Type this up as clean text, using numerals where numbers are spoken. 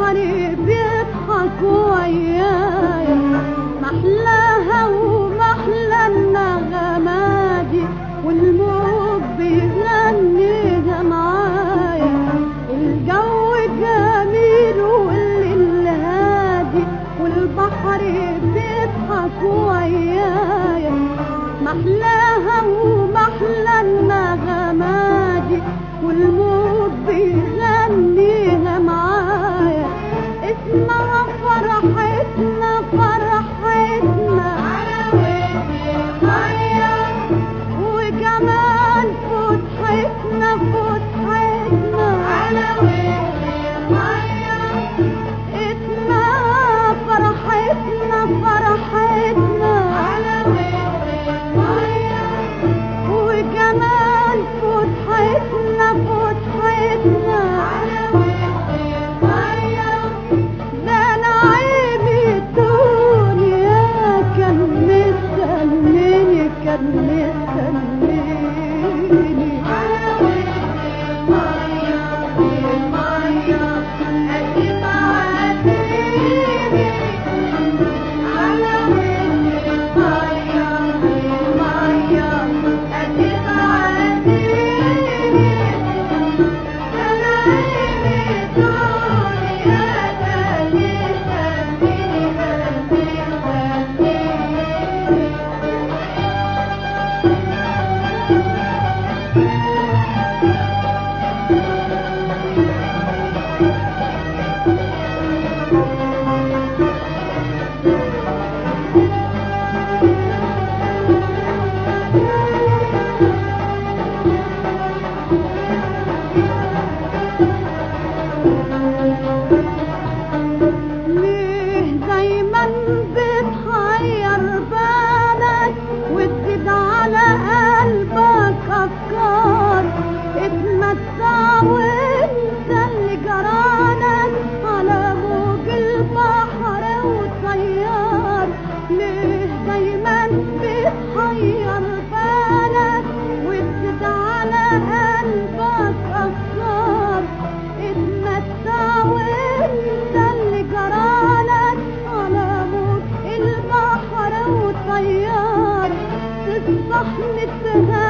والبحر بيضحك ويايا، محلاها ومحلى النغمادي والموج بيغنيها معايا. الجو جميل والليل هادي والبحر بيضحك ويايا، محلاها ومحلى النغمادي والموج بيغنيها معايا. اسمها فرحتنا فرحتنا على وجه المية، وكمان فتحتنا فتحتنا على وجه المية. اسمها فرحتنا فرحتنا على وجه المية، وكمان فتحتنا فتحتنا على وجه المية. ده نعيم الدنيا كان مستنيني كان مستنيني على وجه المية. المية أجيب عزيزي على وجه المية. المية أجيب عزيزي، ده نعيم الدنيا كان مستنيني كان ليه دايما بتحير بالك وتزيد على قلبك افكار؟ اتمتع وانت اللي جرالك على موج البحر وطيار. ليه دايما بتحير بالك وتزيد على قلبك افكار؟ اتمتع وانت اللي جرالك على موج البحر وطيار. تصبح متهان